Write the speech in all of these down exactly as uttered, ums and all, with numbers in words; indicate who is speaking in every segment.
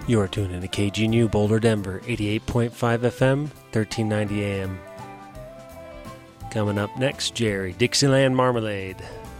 Speaker 1: You are tuned in to K G N U Boulder, Denver, eighty-eight point five F M, thirteen ninety A M. Coming up next, Jerry, Dixieland Marmalade.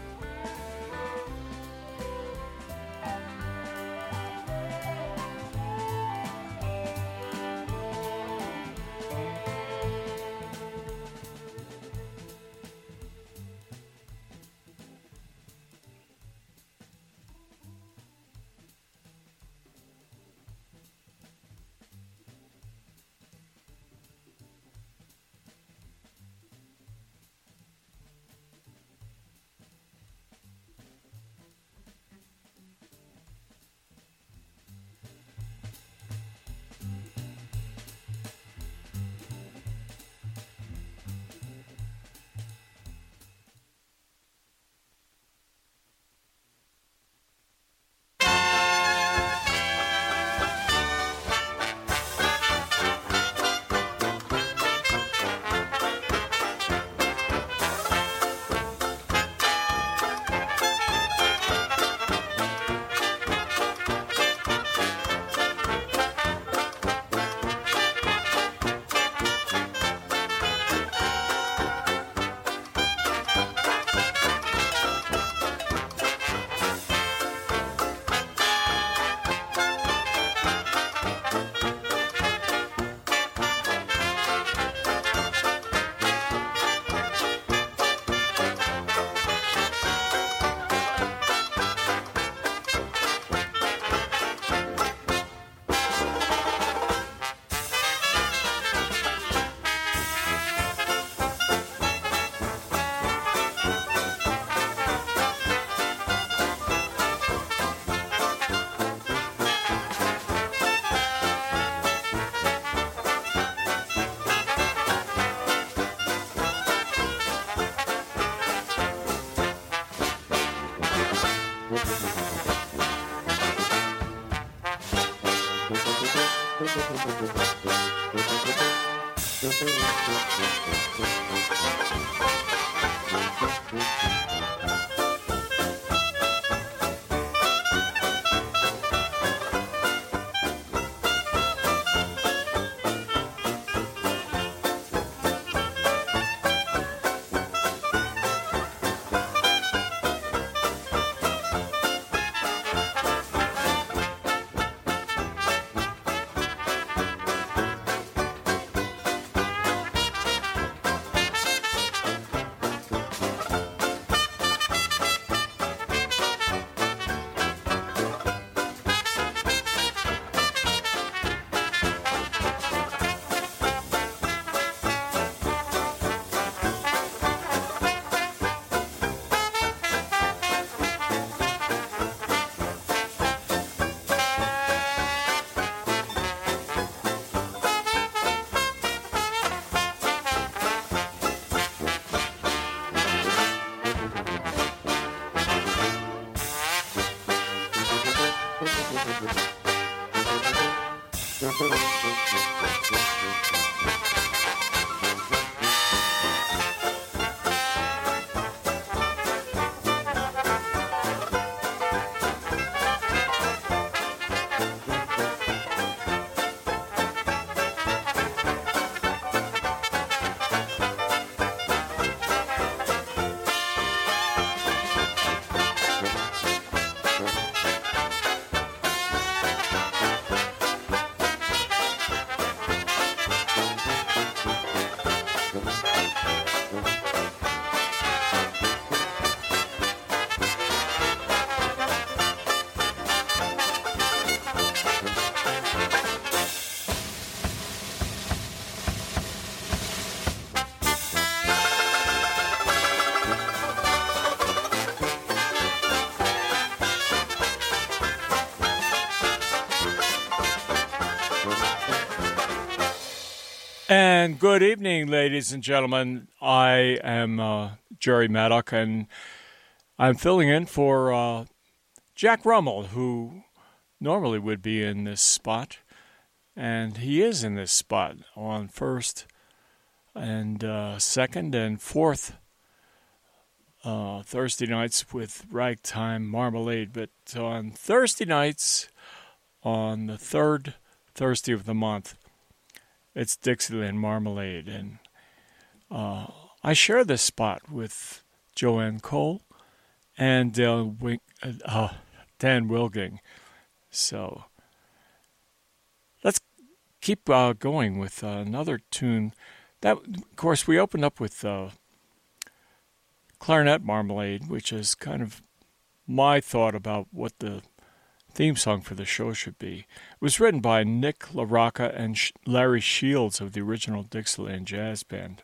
Speaker 2: And good evening, ladies and gentlemen. I am uh, Jerry Maddock, and I'm filling in for uh, Jack Rummel, who normally would be in this spot. And he is in this spot on first and uh, second and fourth uh, Thursday nights with Ragtime Marmalade. But on Thursday nights, on the third Thursday of the month. It's Dixieland Marmalade, and uh, I share this spot with Joanne Cole and uh, Wing, uh, Dan Wilging. So let's keep uh, going with uh, another tune. That, of course, we opened up with uh, Clarinet Marmalade, which is kind of my thought about what the theme song for the show should be. It was written by Nick LaRocca and Larry Shields of the original Dixieland Jazz Band.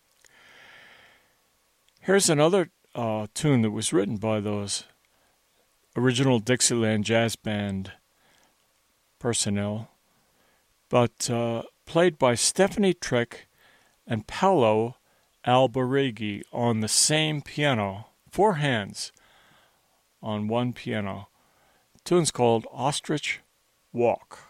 Speaker 2: Here's another uh, tune that was written by those original Dixieland Jazz Band personnel, but uh, played by Stephanie Trick and Paolo Albarighi on the same piano, four hands on one piano. The tune's called Ostrich Walk.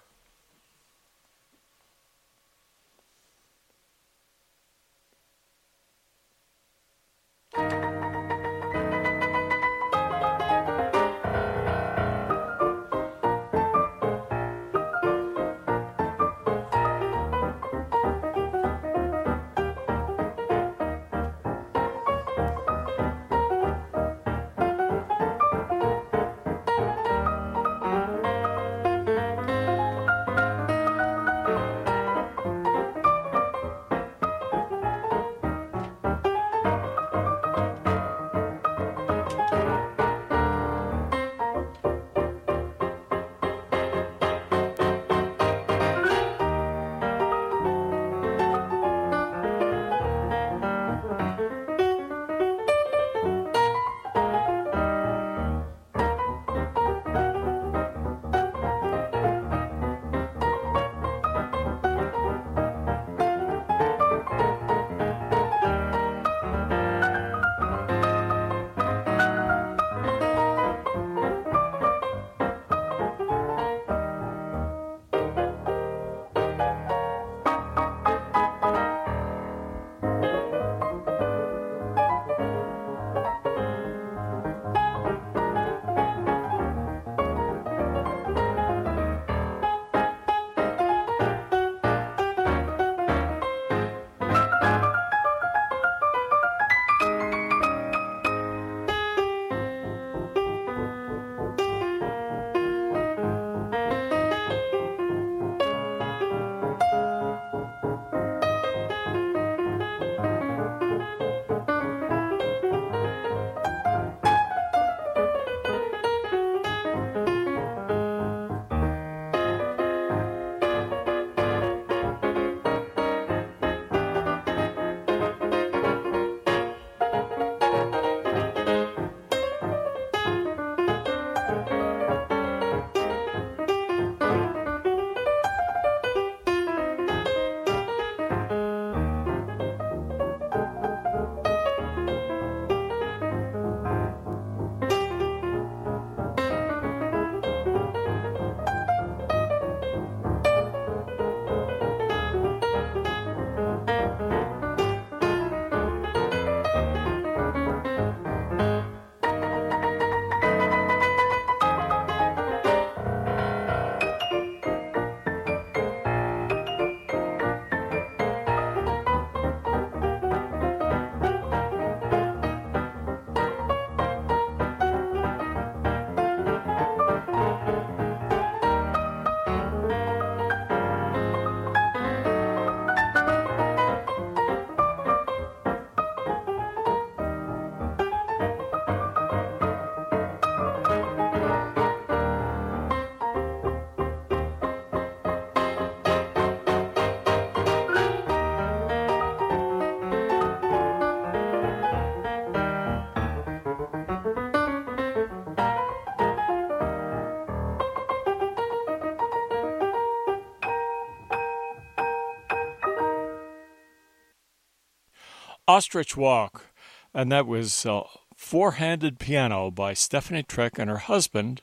Speaker 2: Ostrich Walk, and that was uh, Four-Handed Piano by Stephanie Trick and her husband,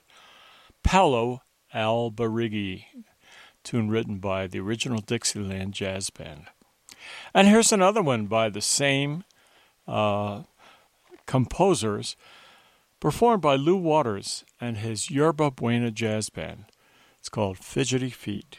Speaker 2: Paolo Albarighi, tune written by the original Dixieland Jazz Band. And here's another one by the same uh, composers, performed by Lou Waters and his Yerba Buena Jazz Band. It's called Fidgety Feet.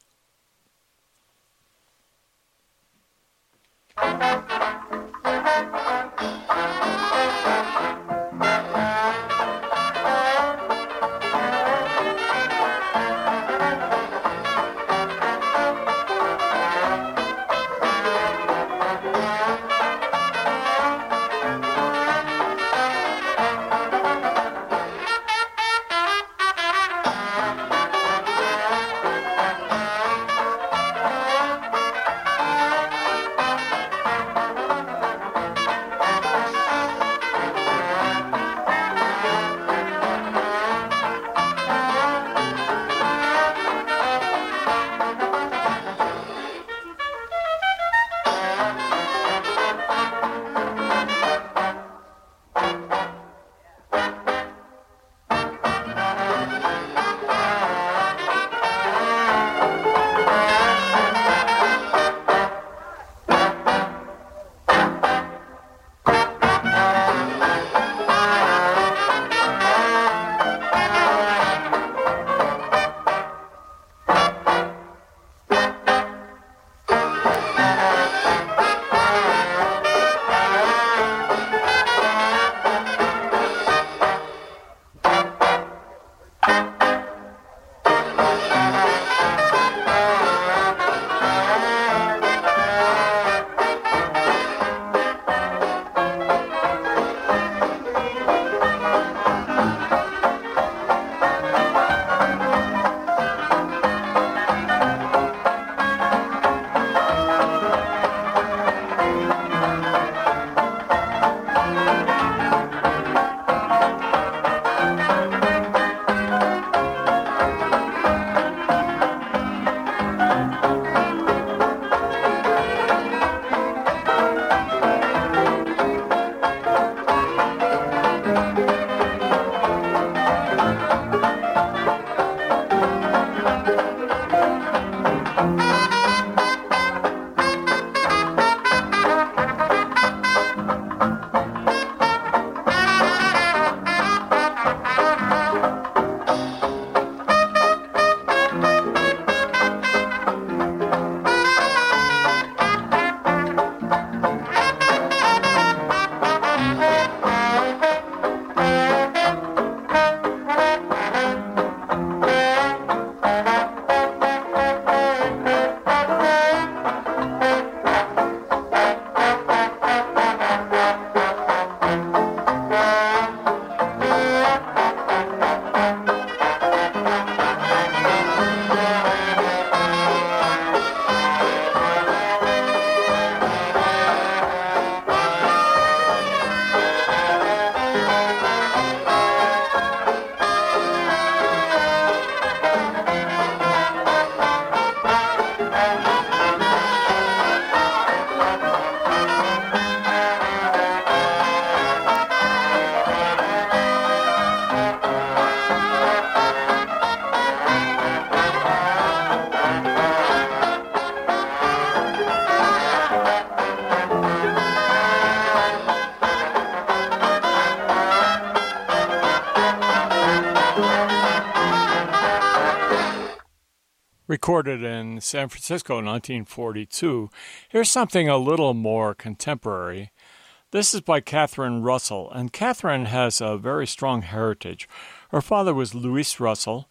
Speaker 2: Recorded in San Francisco in nineteen forty-two, here's something a little more contemporary. This is by Catherine Russell, and Catherine has a very strong heritage. Her father was Louis Russell,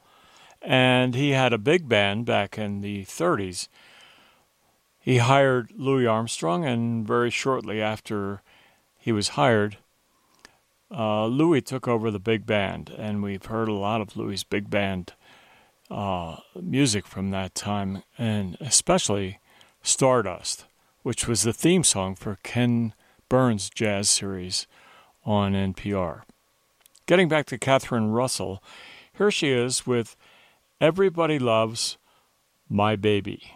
Speaker 2: and he had a big band back in the thirties. He hired Louis Armstrong, and very shortly after he was hired, uh, Louis took over the big band, and we've heard a lot of Louis' big band uh, music from that time, and especially Stardust, which was the theme song for Ken Burns' jazz series on N P R. Getting back to Catherine Russell, here she is with Everybody Loves My Baby.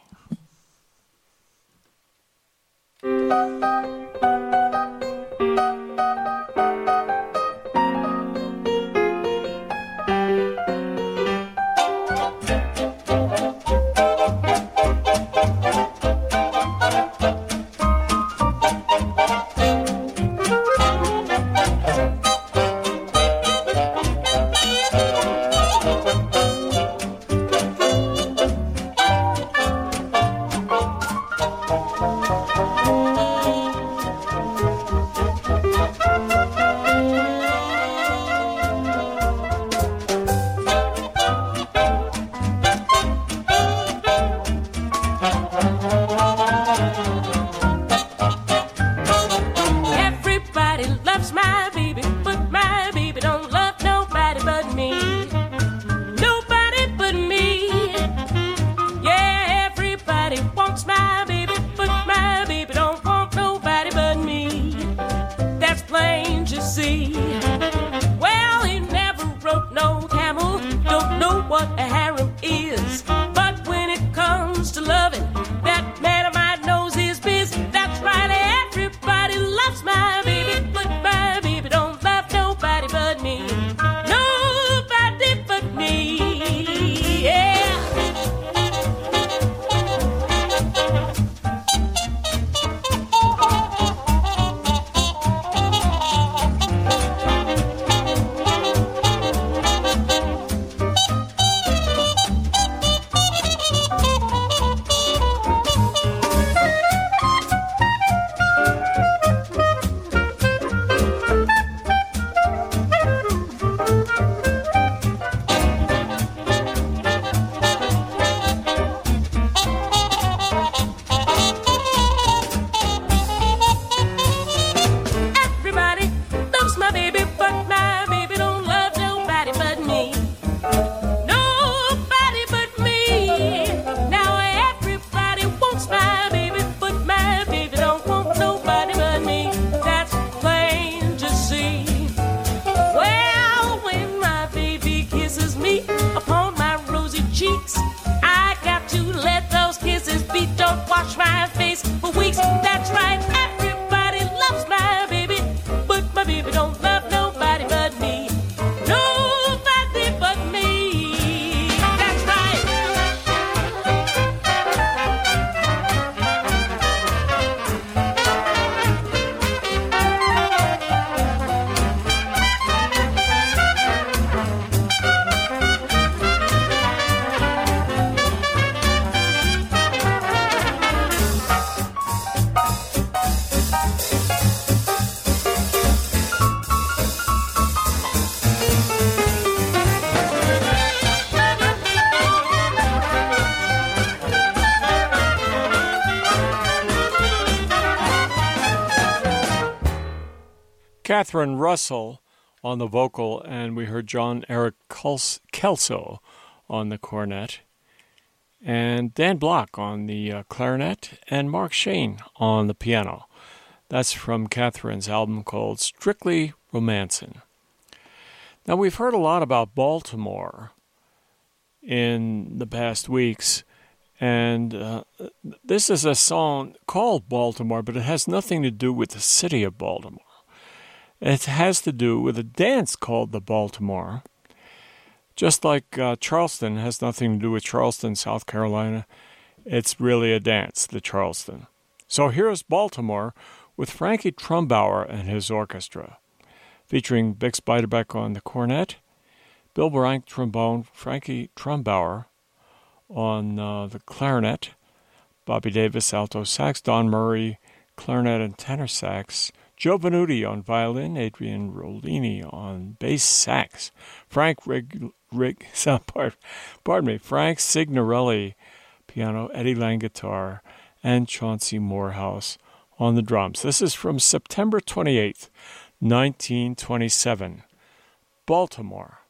Speaker 2: Catherine Russell on the vocal, and we heard John Eric Kelso on the cornet, and Dan Block on the uh, clarinet, and Mark Shane on the piano. That's from Catherine's album called Strictly Romancin'. Now, we've heard a lot about Baltimore in the past weeks, and uh, this is a song called Baltimore, but it has nothing to do with the city of Baltimore. It has to do with a dance called the Baltimore. Just like uh, Charleston has nothing to do with Charleston, South Carolina, it's really a dance, the Charleston. So here's Baltimore with Frankie Trumbauer and his orchestra, featuring Bix Beiderbecke on the cornet, Bill Bryant trombone, Frankie Trumbauer on uh, the clarinet, Bobby Davis alto sax, Don Murray clarinet and tenor sax, Joe Venuti on violin, Adrian Rollini on bass sax, Frank Rig, Rig, pardon, pardon me, Frank Signorelli piano, Eddie Lang guitar, and Chauncey Morehouse on the drums. This is from September twenty-eighth, nineteen twenty-seven, Baltimore.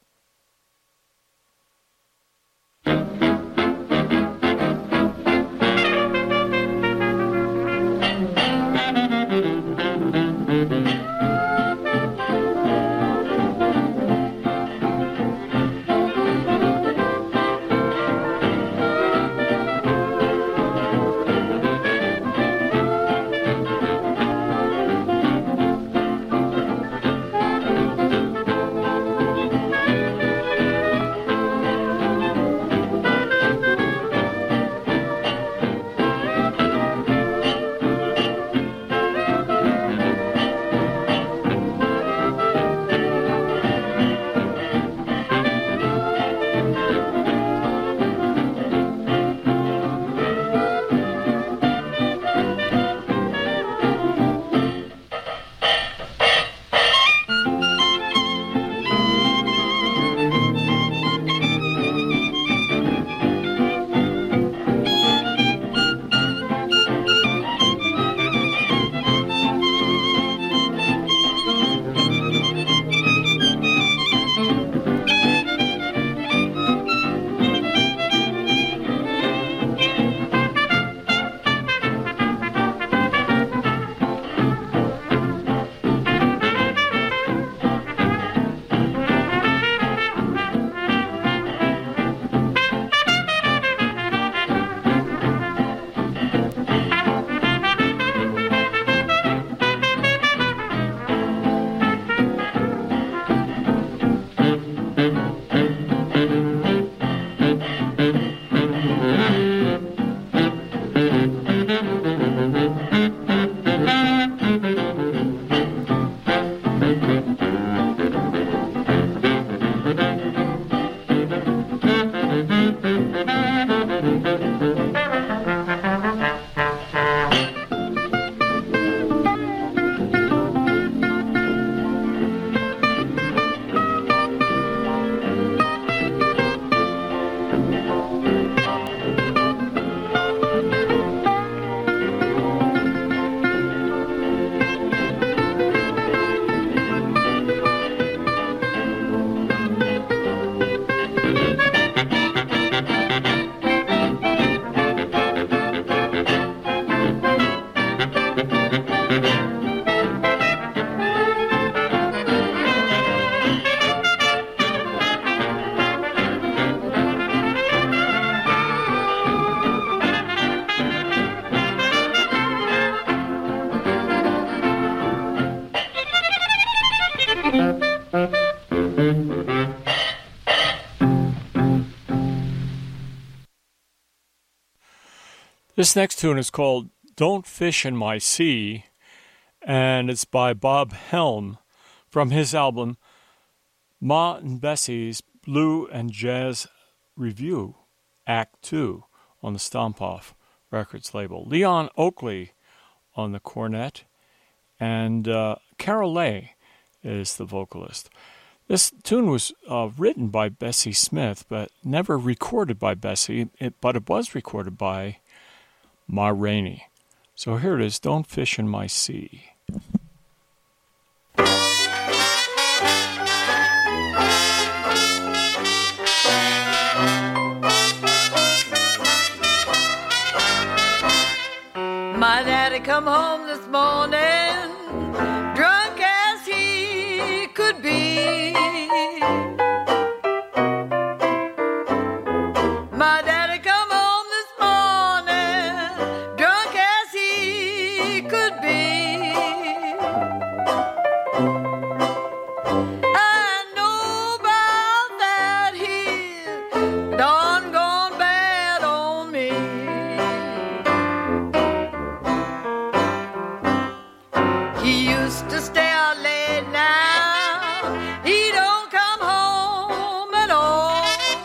Speaker 2: This next tune is called Don't Fish in My Sea, and it's by Bob Helm from his album Ma and Bessie's Blue and Jazz Review, Act two, on the Stomp-Off Records label. Leon Oakley on the cornet, and uh, Carol Lay is the vocalist. This tune was uh, written by Bessie Smith, but never recorded by Bessie, it, but it was recorded by Ma Rainey. So here it is, Don't Fish in My Sea.
Speaker 3: daddy come home this morning, drunk as he could be. My daddy come home this morning, drunk as he could be. I know about that he's done gone bad on me. He used to stay out late now, he don't come home at all.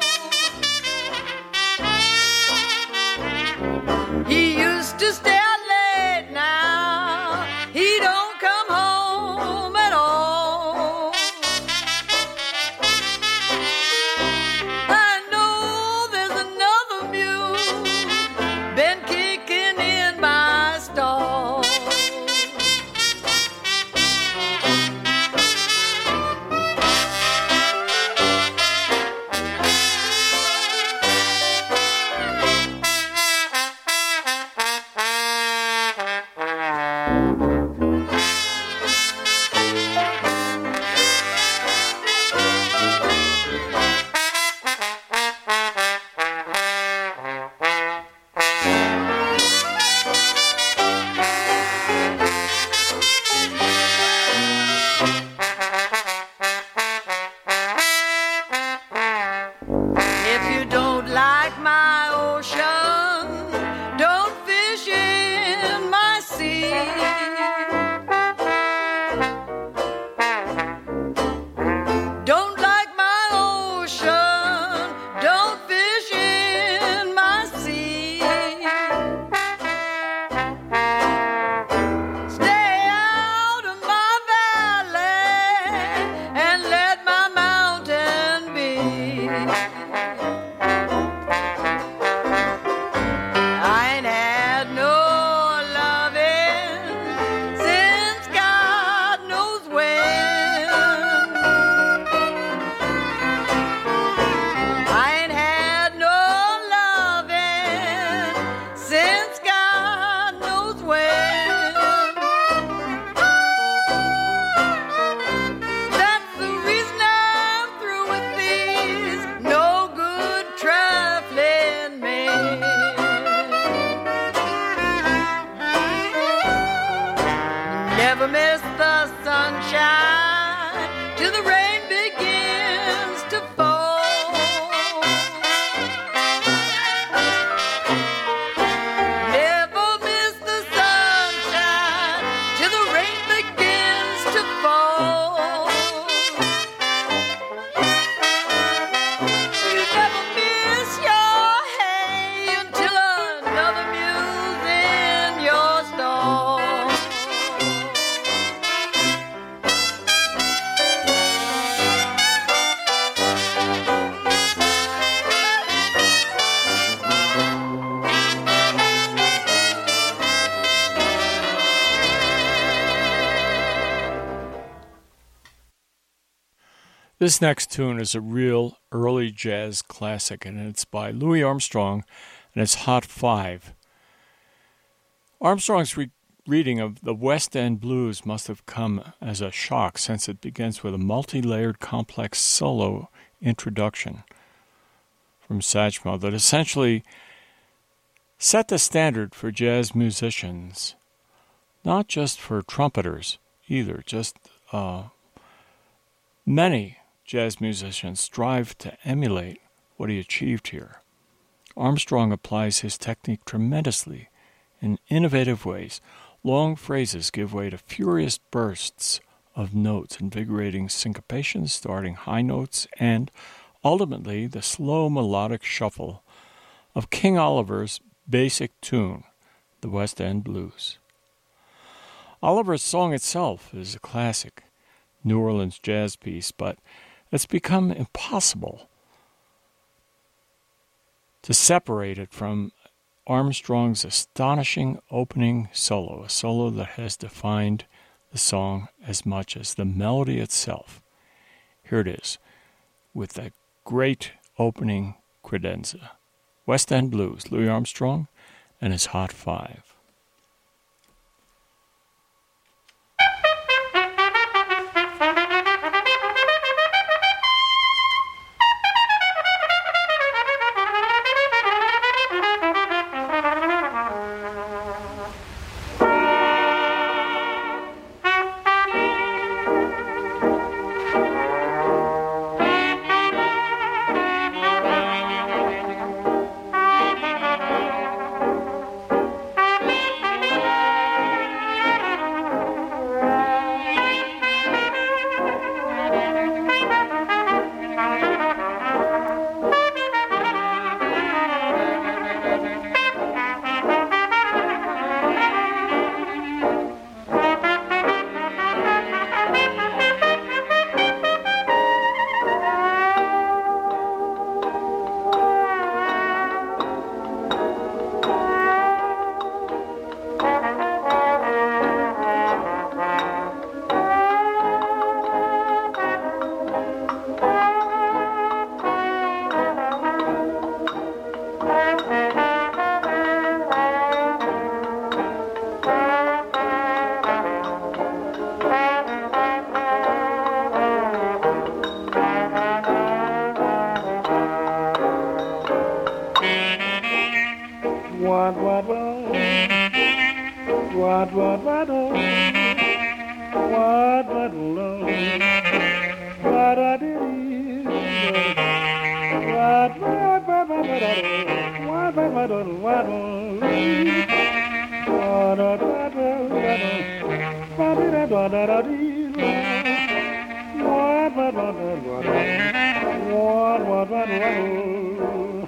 Speaker 3: He used to stay out late now, he don't come home at all. I know there's another mule been kicking in my stall. If you don't like my ocean, don't fish in my sea. Don't like my ocean, don't fish in my sea. Stay out of my valley and let my mountain be. I ain't had no loving since God knows when. I ain't had no loving since God knows when. That's the reason I'm through with these no good trifling men. Never miss the sunshine till the rain begins to fall. Never miss the sunshine till the rain begins to fall. You never miss your hay until another mule's in your stall.
Speaker 2: This next tune is a real early jazz classic, and it's by Louis Armstrong, and it's Hot Five. Armstrong's re- reading of the West End blues must have come as a shock, since it begins with a multi-layered, complex solo introduction from Satchmo that essentially set the standard for jazz musicians, not just for trumpeters either, just uh, many jazz musicians strive to emulate what he achieved here. Armstrong applies his technique tremendously in innovative ways. Long phrases give way to furious bursts of notes, invigorating syncopations, starting high notes, and ultimately the slow melodic shuffle of King Oliver's basic tune, the West End Blues. Oliver's song itself is a classic New Orleans jazz piece, but it's become impossible to separate it from Armstrong's astonishing opening solo, a solo that has defined the song as much as the melody itself. Here it is, with that great opening credenza. West End Blues, Louis Armstrong and his Hot Five.
Speaker 4: what what love, what I did, what what what what what what what what what what what what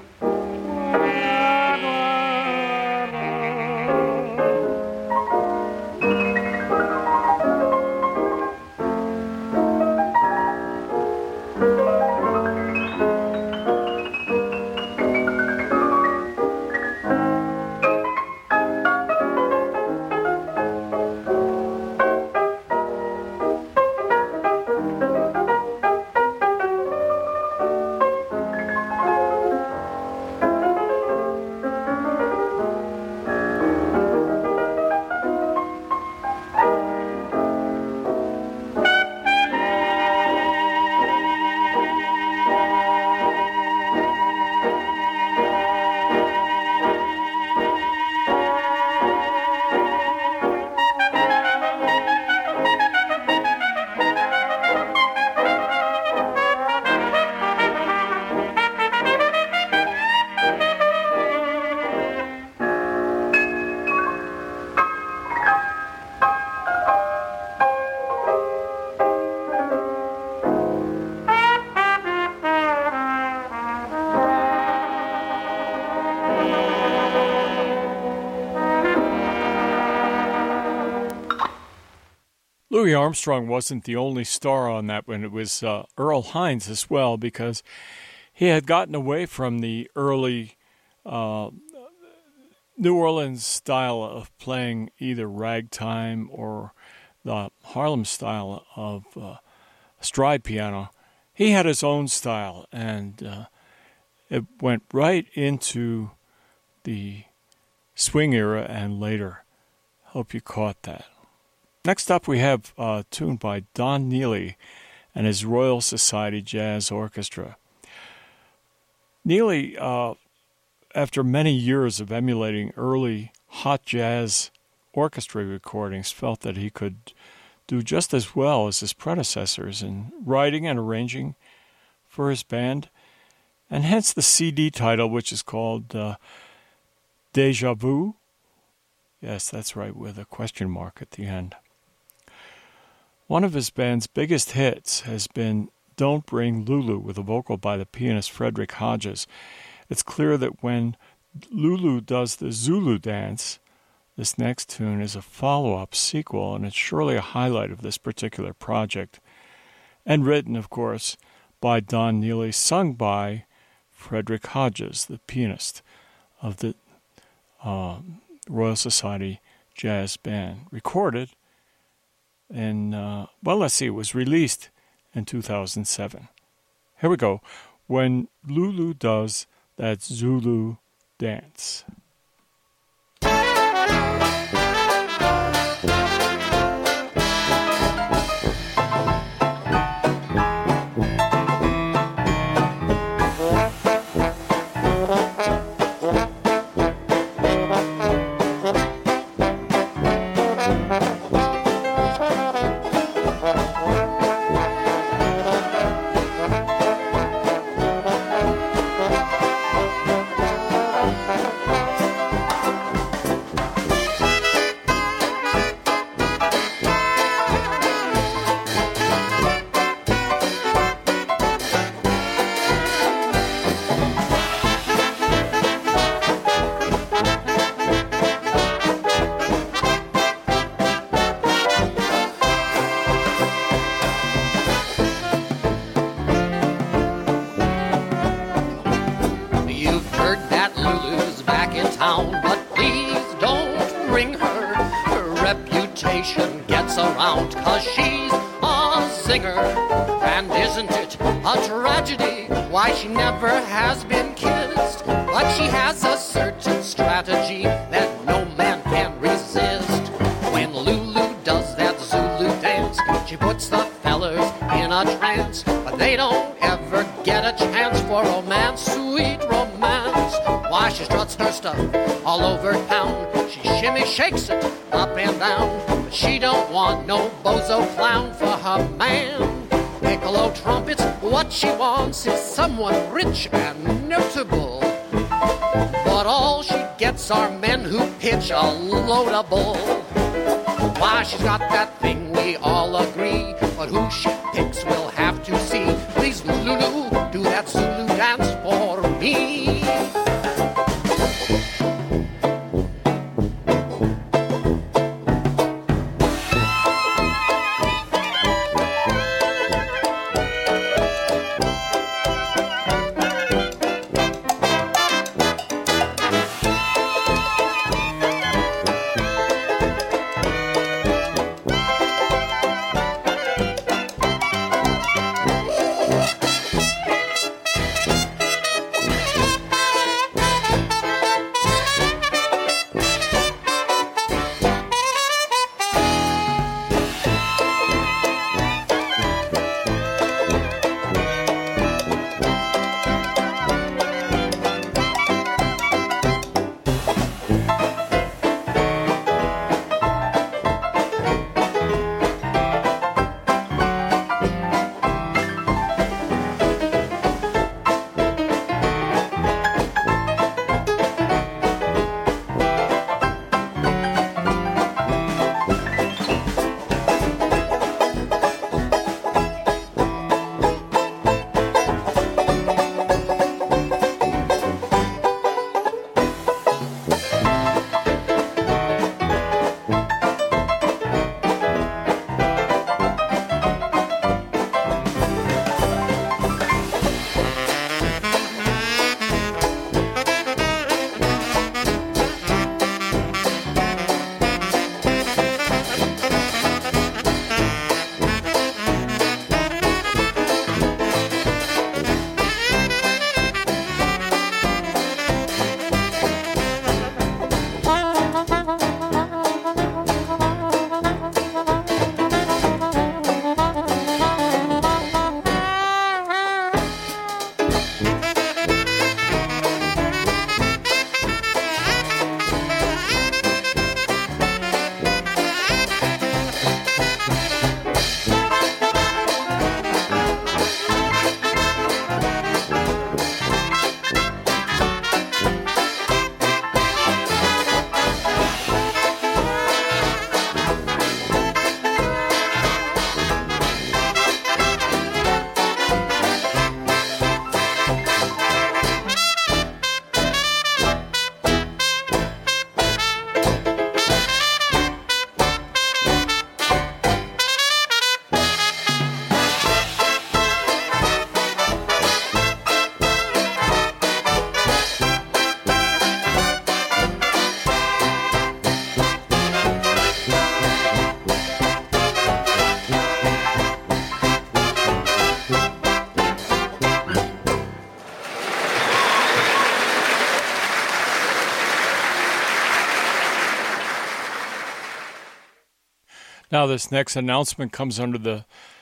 Speaker 2: Louis Armstrong wasn't the only star on that one. It was uh, Earl Hines as well, because he had gotten away from the early uh, New Orleans style of playing either ragtime or the Harlem style of uh, stride piano. He had his own style, and uh, it went right into the swing era and later. Hope you caught that. Next up, we have a tune by Don Neely and his Royal Society Jazz Orchestra. Neely, uh, after many years of emulating early hot jazz orchestra recordings, felt that he could do just as well as his predecessors in writing and arranging for his band, and hence the C D title, which is called uh, Deja Vu. Yes, that's right, with a question mark at the end. One of his band's biggest hits has been Don't Bring Lulu, with a vocal by the pianist Frederick Hodges. It's clear that when Lulu does the Zulu dance, this next tune is a follow-up sequel, and it's surely a highlight of this particular project. And written, of course, by Don Neely, sung by Frederick Hodges, the pianist of the uh, Royal Society Jazz Band. Recorded in, uh, well, let's see, it was released in two thousand seven. Here we go. When Lulu Does That Zulu Dance.
Speaker 5: All over town, she shimmy shakes it up and down, but she don't want no bozo clown for her man. Piccolo trumpets, what she wants is someone rich and notable. But all she gets are men who pitch a load of bull. Why, she's got that thing, we all agree, but who she picks we'll have to see. Please, Lulu, do that Zulu dance for me.
Speaker 2: Now, this next announcement comes under the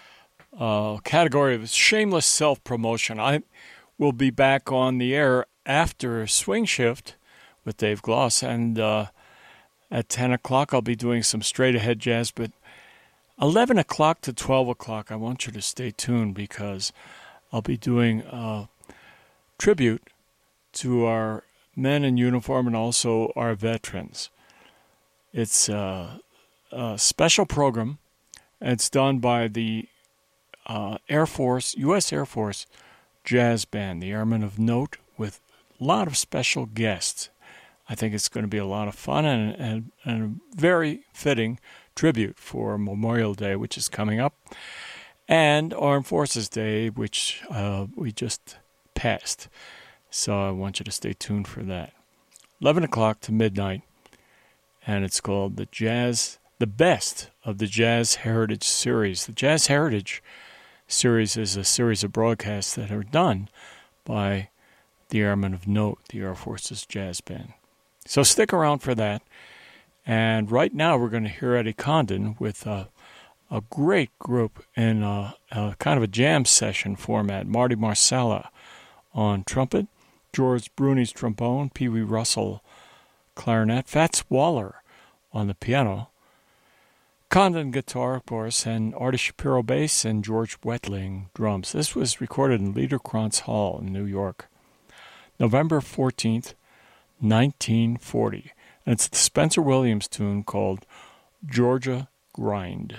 Speaker 2: uh, category of shameless self-promotion. I will be back on the air after Swing Shift with Dave Gloss, and uh, at ten o'clock I'll be doing some straight-ahead jazz, but eleven o'clock to twelve o'clock, I want you to stay tuned because I'll be doing a tribute to our men in uniform and also our veterans. It's uh, a special program, and it's done by the uh, Air Force, U S Air Force Jazz Band, the Airmen of Note, with a lot of special guests. I think it's going to be a lot of fun and, and, and a very fitting tribute for Memorial Day, which is coming up, and Armed Forces Day, which uh, we just passed. So I want you to stay tuned for that. eleven o'clock to midnight, and it's called the Jazz, the Best of the Jazz Heritage Series. The Jazz Heritage Series is a series of broadcasts that are done by the Airmen of Note, the Air Force's Jazz Band. So stick around for that. And right now we're going to hear Eddie Condon with a, a great group in a, a kind of a jam session format. Marty Marsala on trumpet, George Bruni's trombone, Pee Wee Russell clarinet, Fats Waller on the piano, Condon guitar, of course, and Artie Shapiro bass, and George Wetling drums. This was recorded in Liederkranz Hall in New York, November fourteenth, nineteen forty. And it's the Spencer Williams tune called Georgia Grind.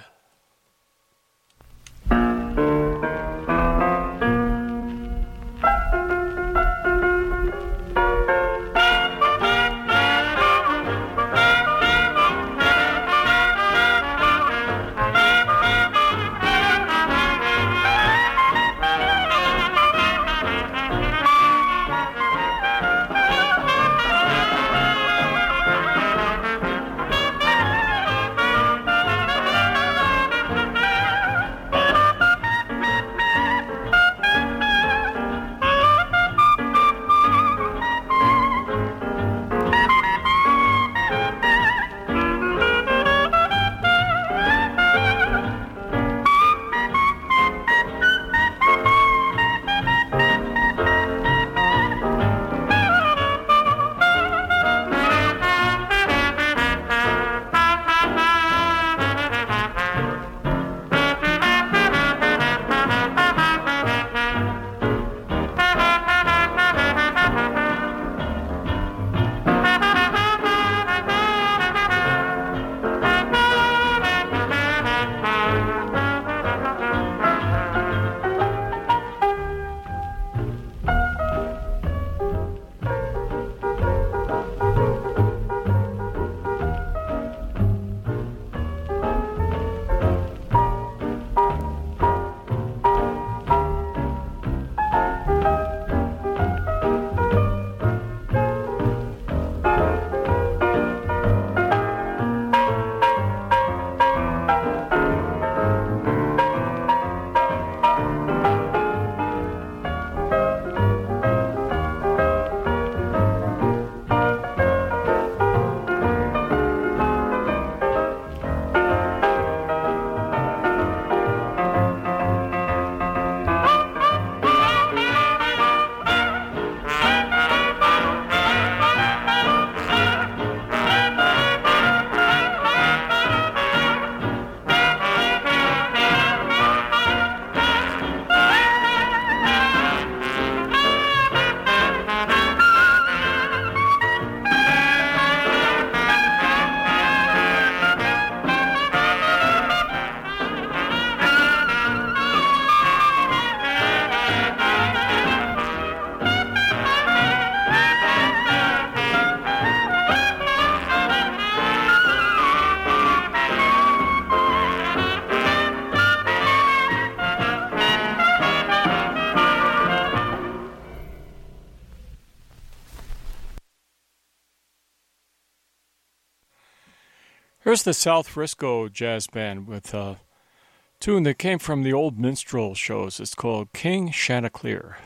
Speaker 2: Here's the South Frisco Jazz Band with a tune that came from the old minstrel shows. It's called King Chanticleer.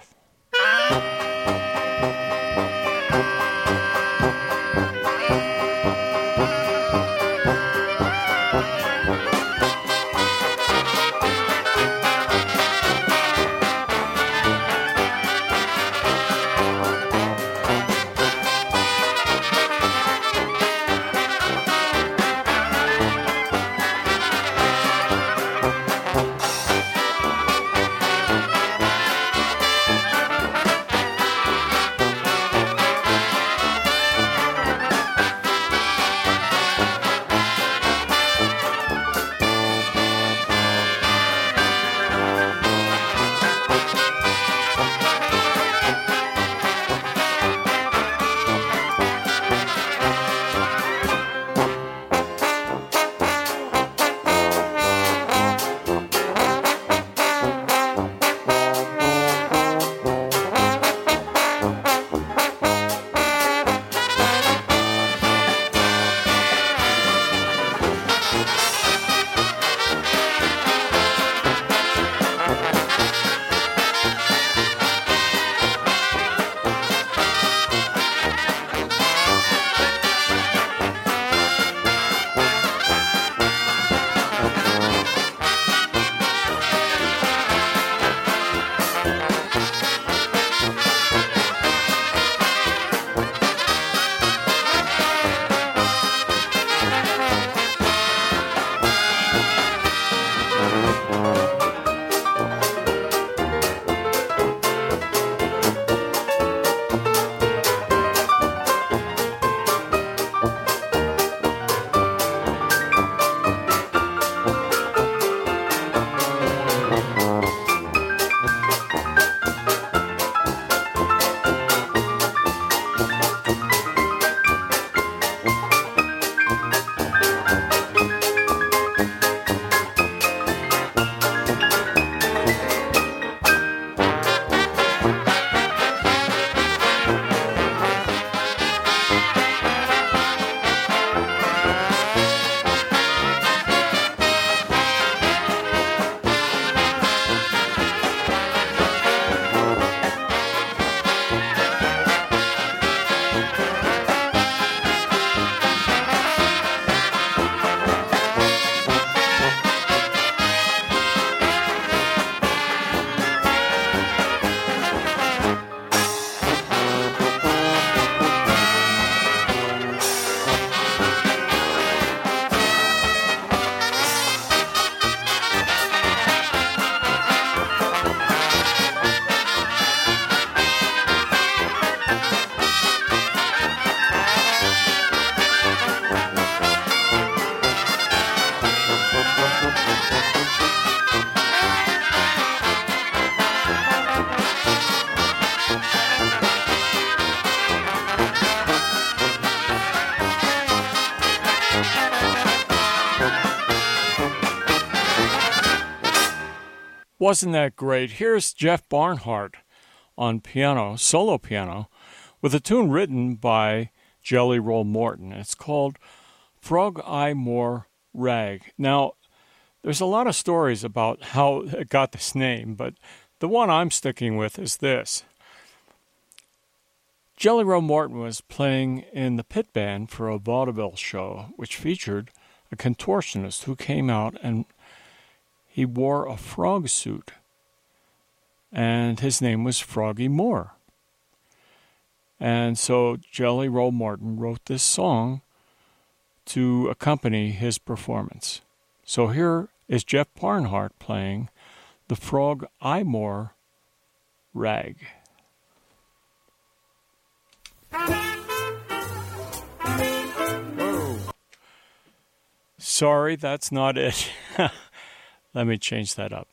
Speaker 2: wasn't that great. Here's Jeff Barnhart on piano, solo piano, with a tune written by Jelly Roll Morton. It's called Frog Eye More Rag. Now, there's a lot of stories about how it got this name, but the one I'm sticking with is this. Jelly Roll Morton was playing in the pit band for a vaudeville show, which featured a contortionist who came out and he wore a frog suit, and his name was Froggy Moore. And so Jelly Roll Morton wrote this song to accompany his performance. So here is Jeff Barnhart playing the Frog Eye More Rag. Whoa. Sorry, that's not it. Let me change that up.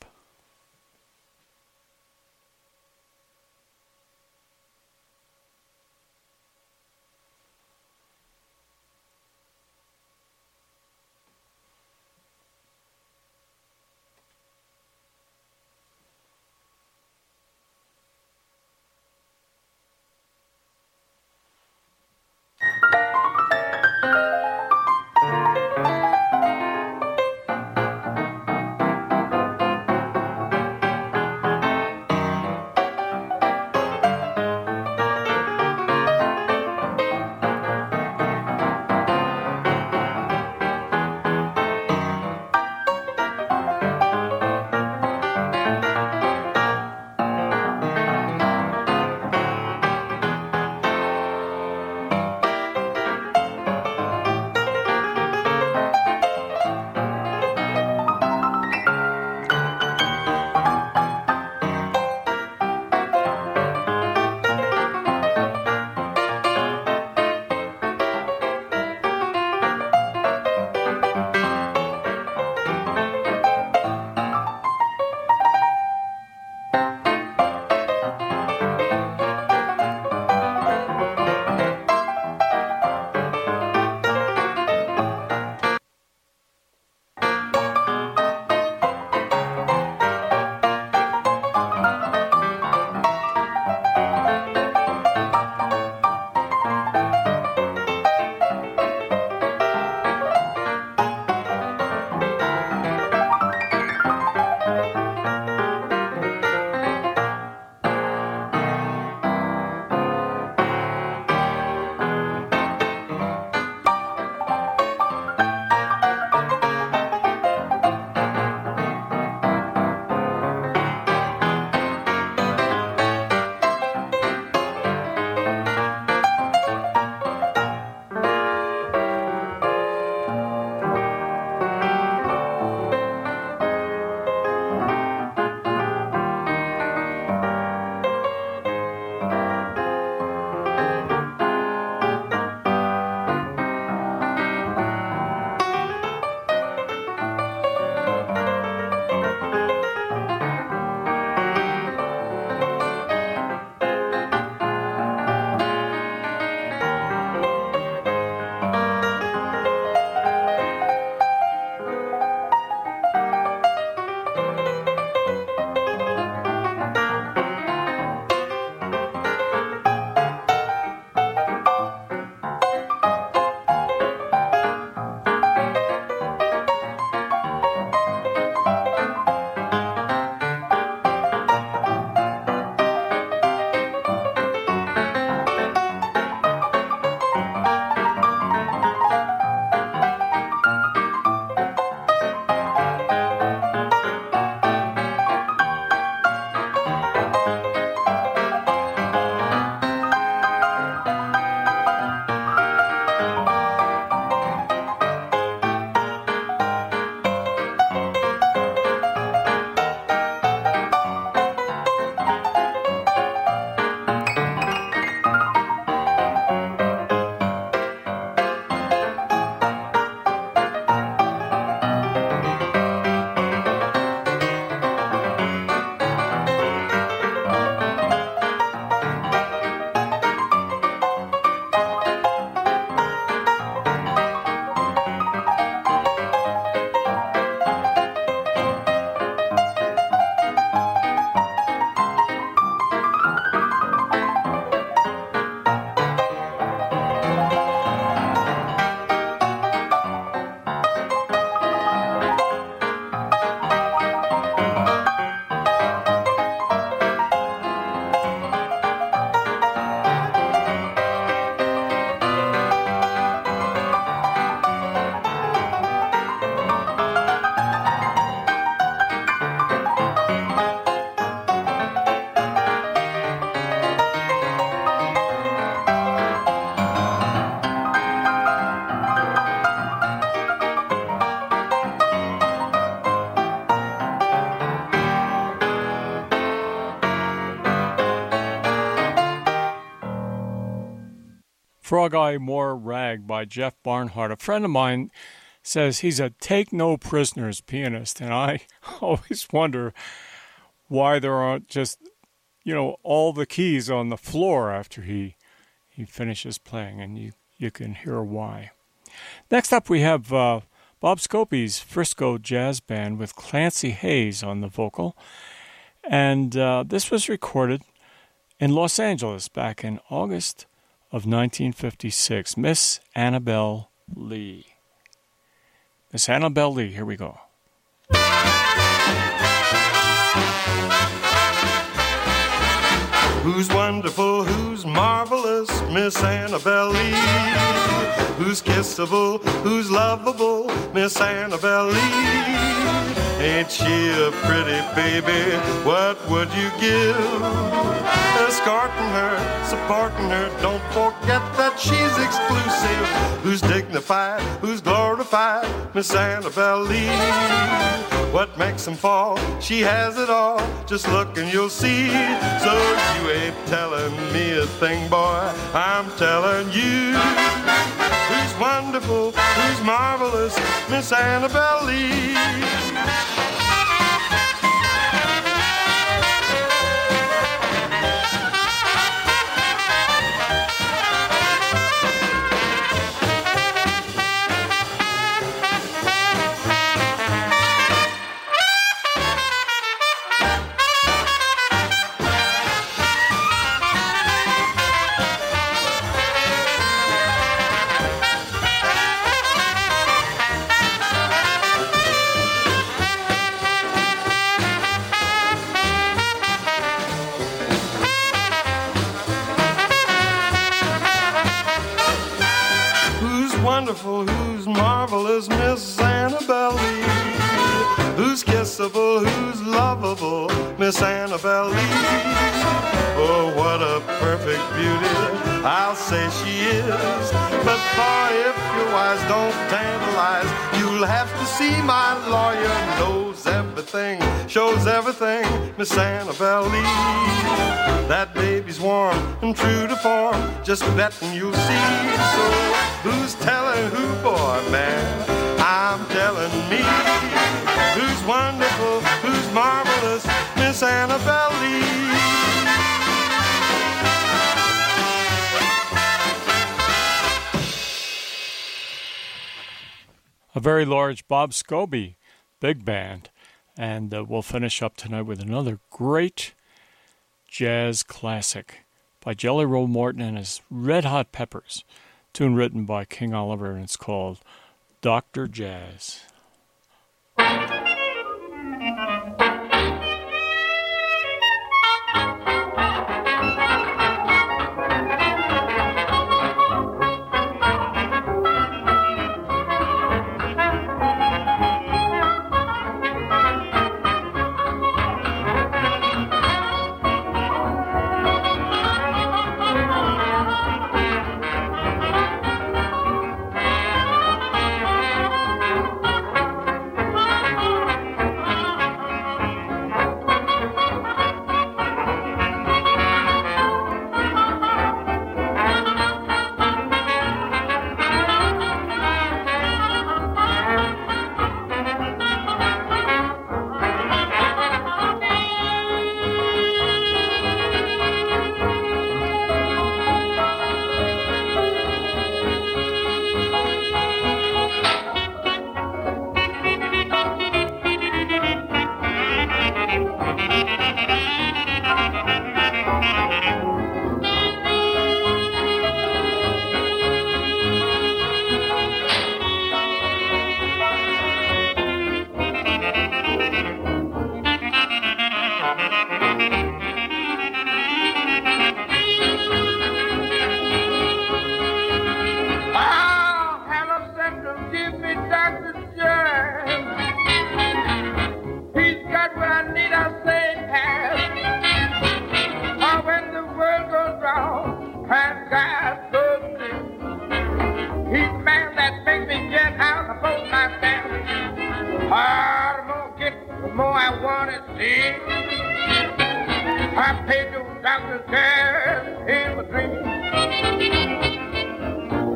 Speaker 2: Frog Eye More Rag by Jeff Barnhart. A friend of mine says he's a take no prisoners pianist, and I always wonder why there aren't just, you know, all the keys on the floor after he he finishes playing, and you, you can hear why. Next up we have uh, Bob Scopey's Frisco Jazz Band with Clancy Hayes on the vocal, and uh, this was recorded in Los Angeles back in August of nineteen fifty-six. Miss Annabelle Lee. Miss Annabelle Lee, here we go.
Speaker 6: Who's wonderful, who's marvelous, Miss Annabelle Lee? Who's kissable, who's lovable, Miss Annabelle Lee? Ain't she a pretty baby? What would you give? Escorting her, supporting her, don't forget that she's exclusive. Who's dignified, who's glorified, Miss Annabelle Lee? What makes them fall? She has it all. Just look and you'll see. So you ain't telling me a thing, boy. I'm telling you. Who's wonderful, who's marvelous, Miss Annabelle Lee. Who's marvelous, Miss Annabelle Lee? Who's kissable, who's lovable, Miss Annabelle Lee? Oh, what a perfect beauty, I'll say she is. But boy, if your eyes don't tantalize, you'll have to see my lawyer. Knows everything, shows everything, Miss Annabelle Lee. That baby's warm and true to form, just betting you'll see. So who's telling who, boy, man? I'm telling me. Who's wonderful, who's marvelous, Miss Annabelle Lee.
Speaker 2: A very large Bob Scobie big band, and uh, we'll finish up tonight with another great jazz classic by Jelly Roll Morton and his Red Hot Peppers, tune written by King Oliver, and it's called Doctor Jazz.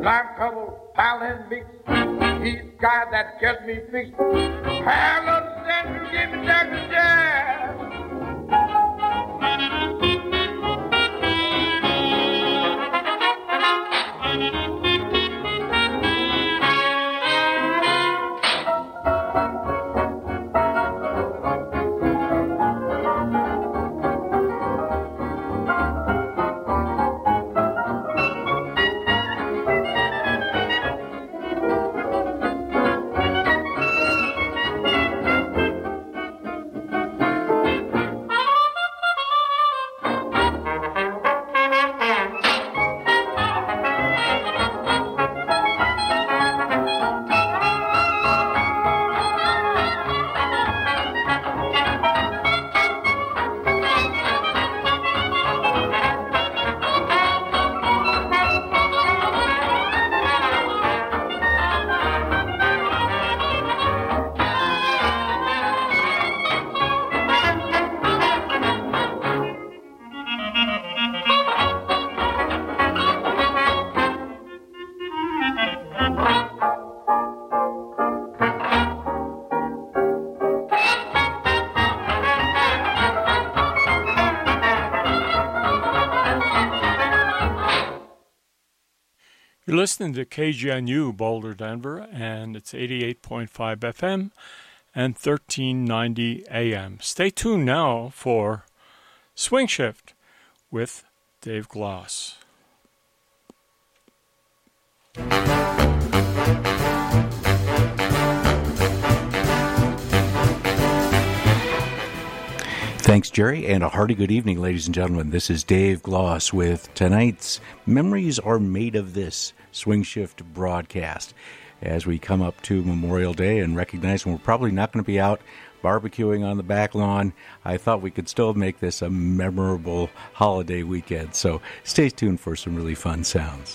Speaker 4: Life trouble, pile and mix. He's got that gets me fixed. Have no sense to give me back the jazz.
Speaker 2: You're listening to K G N U Boulder, Denver, and it's eighty-eight point five F M and thirteen ninety A M. Stay tuned now for Swing Shift with Dave Gloss.
Speaker 7: Thanks, Jerry, and a hearty good evening, ladies and gentlemen. This is Dave Gloss with tonight's Memories Are Made of This Swing Shift broadcast. As we come up to Memorial Day and recognizing we're probably not going to be out barbecuing on the back lawn, I thought we could still make this a memorable holiday weekend. So stay tuned for some really fun sounds.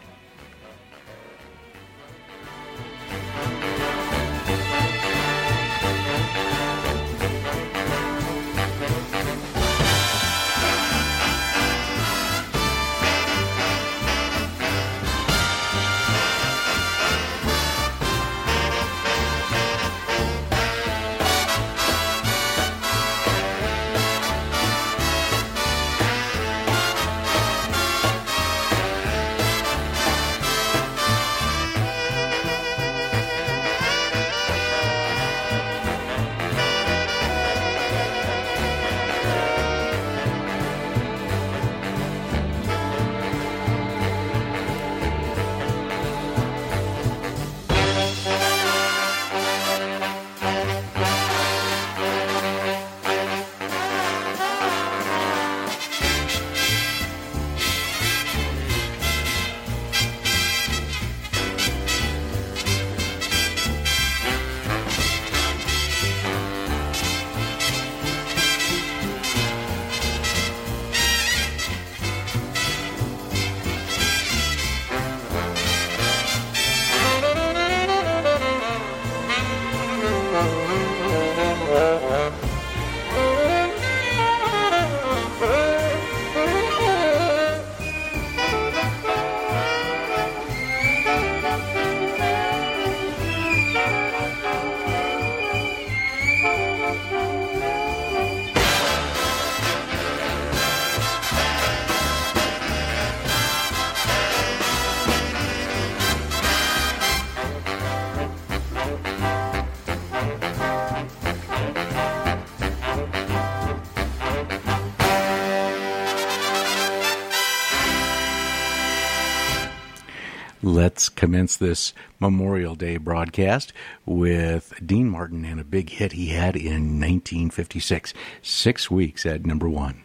Speaker 7: Let's commence this Memorial Day broadcast with Dean Martin and a big hit he had in nineteen fifty-six, six weeks at number one.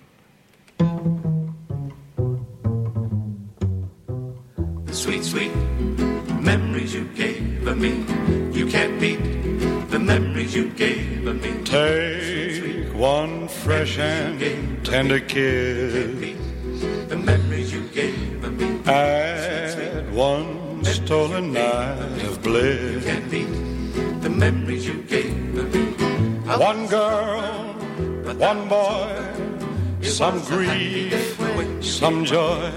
Speaker 8: The sweet, sweet memories you gave of me, you can't beat the memories you gave of me.
Speaker 6: Take sweet, sweet one fresh and tender kiss,
Speaker 8: the memories you gave of me.
Speaker 6: Add one stolen night of bliss,
Speaker 8: you can't beat the memories you gave of me.
Speaker 6: One girl, one boy, some grief, some joy.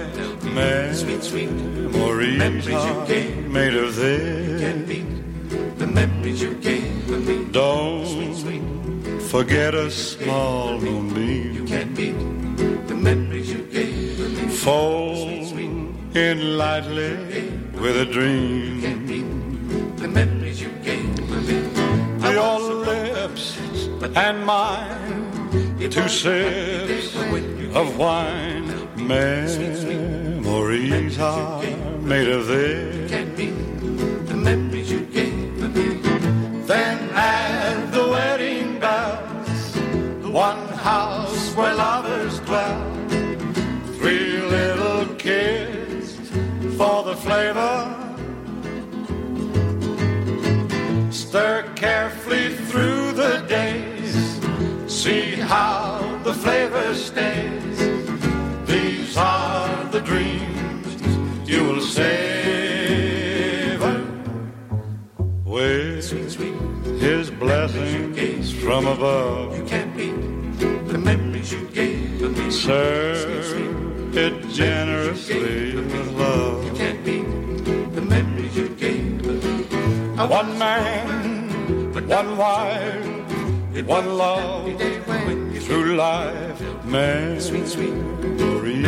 Speaker 6: Memories are made of this.
Speaker 8: The memories you gave me.
Speaker 6: Don't forget a small moonbeam.
Speaker 8: You can't beat the memories you gave me.
Speaker 6: Fold in lightly with a dream.
Speaker 8: The memories you gave me.
Speaker 6: Your lips and mine, two sips of wine. Memories are made of this.
Speaker 8: The memories you gave me.
Speaker 6: Then add the wedding bells, one house where lovers dwell, three little kids for the flavor. Stir carefully through the days, see how the flavor stays. These are the dreams you will savor with his blessings from above.
Speaker 8: You can't beat the memories you gave me.
Speaker 6: Serve it generously with love.
Speaker 8: You can't beat the memories you gave me.
Speaker 6: One man, one wife, one love, through life, memories